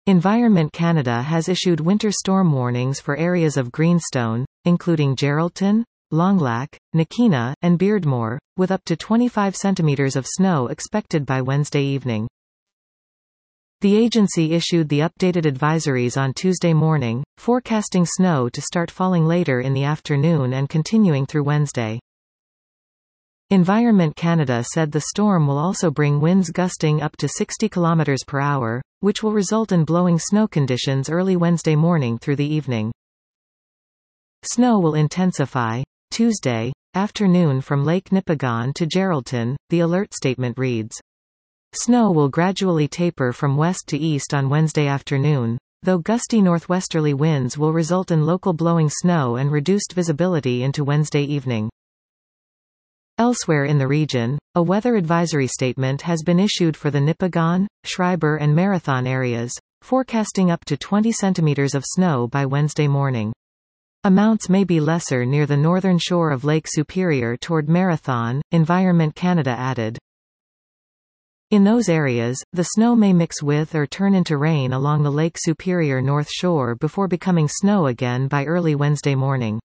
Environment Canada has issued winter storm warnings for areas of Greenstone, including Geraldton, Longlac, Nakina, and Beardmore, with up to 25 centimeters of snow expected by Wednesday evening. The agency issued the updated advisories on Tuesday morning, forecasting snow to start falling later in the afternoon and continuing through Wednesday. Environment Canada said the storm will also bring winds gusting up to 60 km per hour, which will result in blowing snow conditions early Wednesday morning through the evening. Snow will intensify Tuesday afternoon from Lake Nipigon to Geraldton, the alert statement reads. Snow will gradually taper from west to east on Wednesday afternoon, though gusty northwesterly winds will result in local blowing snow and reduced visibility into Wednesday evening. Elsewhere in the region, a weather advisory statement has been issued for the Nipigon, Schreiber and Marathon areas, forecasting up to 20 centimeters of snow by Wednesday morning. Amounts may be lesser near the northern shore of Lake Superior toward Marathon, Environment Canada added. In those areas, the snow may mix with or turn into rain along the Lake Superior North Shore before becoming snow again by early Wednesday morning.